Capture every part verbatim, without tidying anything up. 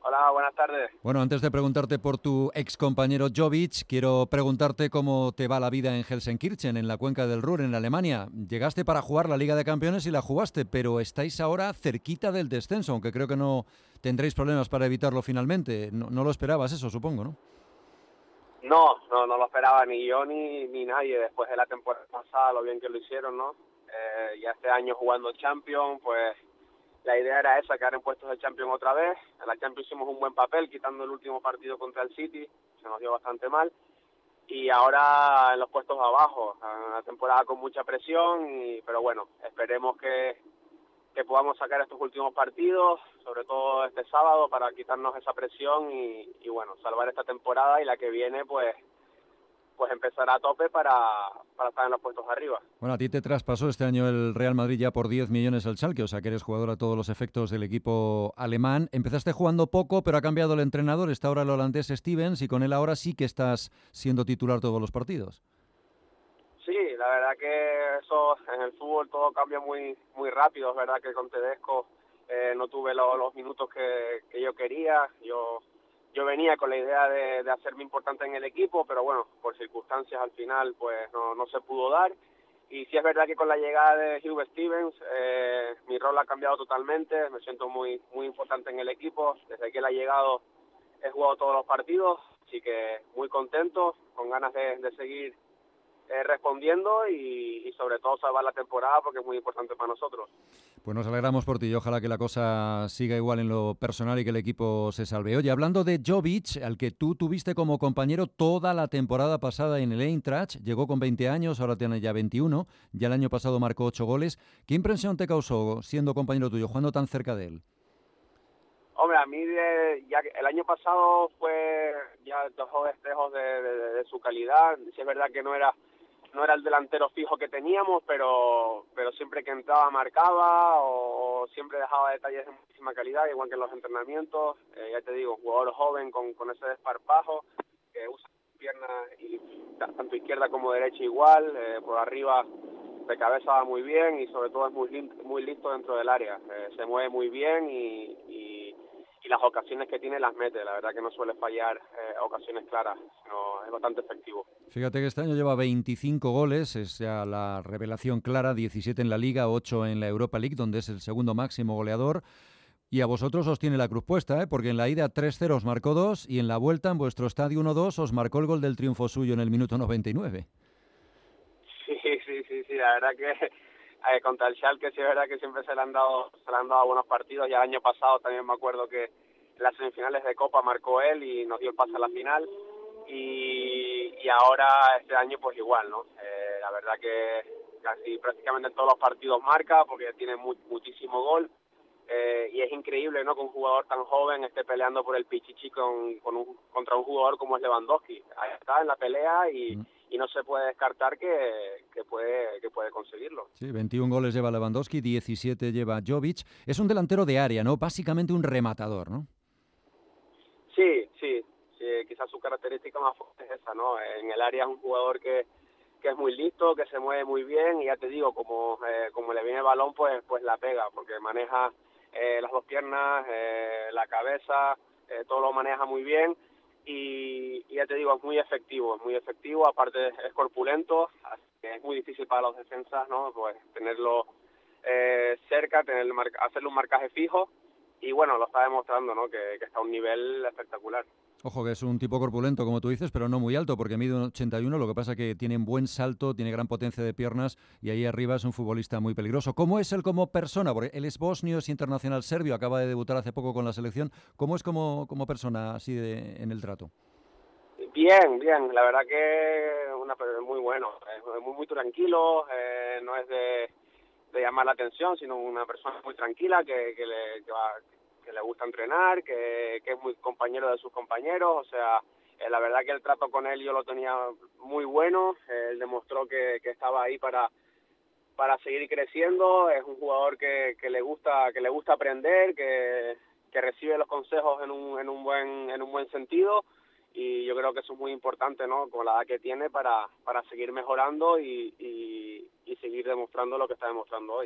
Hola, buenas tardes. Bueno, antes de preguntarte por tu ex compañero Jovic, quiero preguntarte cómo te va la vida en Gelsenkirchen, en la cuenca del Ruhr, en Alemania. Llegaste para jugar la Liga de Campeones y la jugaste, pero estáis ahora cerquita del descenso, aunque creo que no tendréis problemas para evitarlo finalmente. No, no lo esperabas eso, supongo, ¿no? No, no, no lo esperaba ni yo ni, ni nadie después de la temporada pasada, lo bien que lo hicieron, ¿no? Eh, ya este año jugando Champions, pues la idea era esa, quedar en puestos de Champions otra vez. En la Champions hicimos un buen papel, quitando el último partido contra el City, se nos dio bastante mal. Y ahora en los puestos de abajo, una temporada con mucha presión, y, pero bueno, esperemos que que podamos sacar estos últimos partidos, sobre todo este sábado, para quitarnos esa presión y, y bueno, salvar esta temporada y la que viene, pues pues empezar a tope para, para estar en los puestos de arriba. Bueno, a ti te traspasó este año el Real Madrid ya por diez millones al Schalke, o sea que eres jugador a todos los efectos del equipo alemán. Empezaste jugando poco, pero ha cambiado el entrenador, está ahora el holandés Stevens y con él ahora sí que estás siendo titular todos los partidos. Sí, la verdad que eso en el fútbol todo cambia muy muy rápido, es verdad que con Tedesco eh, no tuve lo, los minutos que, que yo quería, yo yo venía con la idea de, de hacerme importante en el equipo, pero bueno, por circunstancias al final pues no, no se pudo dar. Y sí es verdad que con la llegada de Hugh Stevens eh, mi rol ha cambiado totalmente, me siento muy muy importante en el equipo, desde que él ha llegado he jugado todos los partidos, así que muy contento, con ganas de, de seguir eh, respondiendo y, y sobre todo salvar la temporada porque es muy importante para nosotros. Pues nos alegramos por ti y ojalá que la cosa siga igual en lo personal y que el equipo se salve. Oye, hablando de Jovic, al que tú tuviste como compañero toda la temporada pasada en el Eintracht, llegó con veinte años, ahora tiene ya veintiuno, ya el año pasado marcó ocho goles. ¿Qué impresión te causó siendo compañero tuyo, jugando tan cerca de él? Hombre, a mí de, ya el año pasado fue ya dejó despejos de, de, de, de su calidad. Sí es verdad que no era no era el delantero fijo que teníamos, pero pero siempre que entraba marcaba o, o siempre dejaba detalles de muchísima calidad, igual que en los entrenamientos. Eh, ya te digo, un jugador joven con, con ese desparpajo, que usa piernas y tanto izquierda como derecha igual, eh, por arriba de cabeza va muy bien y sobre todo es muy muy listo dentro del área. Eh, se mueve muy bien y, y, y las ocasiones que tiene las mete. La verdad que no suele fallar eh, ocasiones claras, sino es bastante efectivo. Fíjate que este año lleva veinticinco goles, es ya la revelación clara, diecisiete en la Liga, ocho en la Europa League, donde es el segundo máximo goleador. Y a vosotros os tiene la cruz puesta, ¿eh? Porque en la ida tres cero os marcó dos y en la vuelta en vuestro estadio uno dos os marcó el gol del triunfo suyo en el minuto noventa y nueve. Sí, sí, sí, sí, la verdad que eh, contra el Schalke sí es verdad que siempre se le han dado se le han dado buenos partidos. Ya el año pasado también me acuerdo que en las semifinales de Copa marcó él y nos dio el pase a la final. Y, y ahora este año pues igual, ¿no? Eh, la verdad que casi prácticamente en todos los partidos marca porque tiene mu muchísimo gol. Eh, y es increíble, ¿no?, que un jugador tan joven esté peleando por el Pichichi con, con un, contra un jugador como es Lewandowski. Ahí está en la pelea y, Mm. y no se puede descartar que, que puede que puede conseguirlo. Sí, veintiún goles lleva Lewandowski, diecisiete lleva Jovic. Es un delantero de área, ¿no? Básicamente un rematador, ¿no? Sí, sí, sí, quizás su característica más fuerte es esa, ¿no? En el área es un jugador que, que es muy listo, que se mueve muy bien y ya te digo, como eh, como le viene el balón, pues pues la pega, porque maneja eh, las dos piernas, eh, la cabeza, eh, todo lo maneja muy bien y, y ya te digo, es muy efectivo, es muy efectivo, aparte es corpulento, así que es muy difícil para los defensas, ¿no? Pues tenerlo eh, cerca, tener hacerle un marcaje fijo. Y bueno, lo está demostrando, ¿no?, que, que está a un nivel espectacular. Ojo, que es un tipo corpulento, como tú dices, pero no muy alto, porque mide un ochenta y uno, lo que pasa que tiene un buen salto, tiene gran potencia de piernas y ahí arriba es un futbolista muy peligroso. ¿Cómo es él como persona? Porque él es bosnio, es internacional serbio, acaba de debutar hace poco con la selección. ¿Cómo es como, como persona así de, en el trato? Bien, bien, la verdad que una muy bueno, es muy, muy tranquilo, eh, no es de, de llamar la atención, sino una persona muy tranquila que, que, le, que, va, que le gusta entrenar, que, que es muy compañero de sus compañeros, o sea, eh, la verdad que el trato con él yo lo tenía muy bueno, eh, él demostró que, que estaba ahí para para seguir creciendo, es un jugador que, que le gusta que le gusta aprender, que, que recibe los consejos en un en un buen en un buen sentido y yo creo que eso es muy importante, ¿no?, con la edad que tiene para para seguir mejorando y, y, y seguir demostrando lo que está demostrando hoy.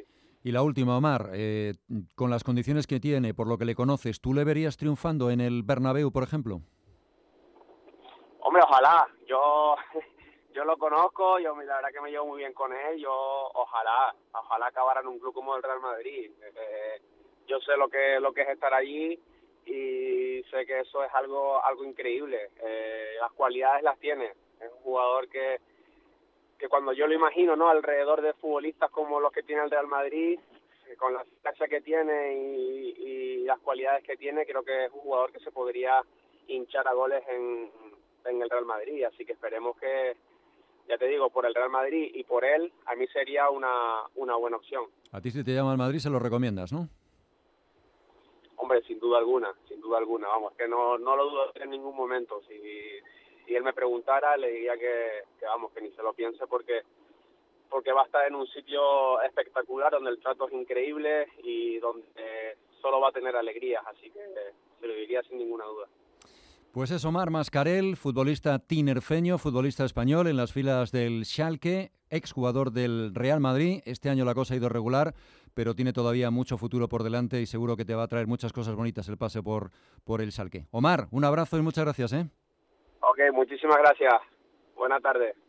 Y la última, Omar, eh, con las condiciones que tiene, por lo que le conoces, ¿tú le verías triunfando en el Bernabéu, por ejemplo? Hombre, ojalá. Yo yo lo conozco, yo la verdad que me llevo muy bien con él. Yo ojalá, ojalá acabara en un club como el Real Madrid. Eh, yo sé lo que lo que es estar allí y sé que eso es algo algo increíble. Eh, las cualidades las tiene. Es un jugador que que cuando yo lo imagino, ¿no? Alrededor de futbolistas como los que tiene el Real Madrid, eh, con la clase que tiene y, y las cualidades que tiene, creo que es un jugador que se podría hinchar a goles en, en el Real Madrid. Así que esperemos que, ya te digo, por el Real Madrid y por él, a mí sería una, una buena opción. A ti si te llama al Madrid se lo recomiendas, ¿no? Hombre, sin duda alguna, sin duda alguna, vamos, que no, no lo dudo en ningún momento. Si, si él me preguntara, le diría que, que vamos, que ni se lo piense porque porque va a estar en un sitio espectacular donde el trato es increíble y donde solo va a tener alegrías, así que se lo diría sin ninguna duda. Pues es Omar Mascarell, futbolista tinerfeño, futbolista español en las filas del Schalke, exjugador del Real Madrid. Este año la cosa ha ido regular, pero tiene todavía mucho futuro por delante y seguro que te va a traer muchas cosas bonitas el pase por, por el Schalke. Omar, un abrazo y muchas gracias, ¿eh? Ok, muchísimas gracias. Buena tarde.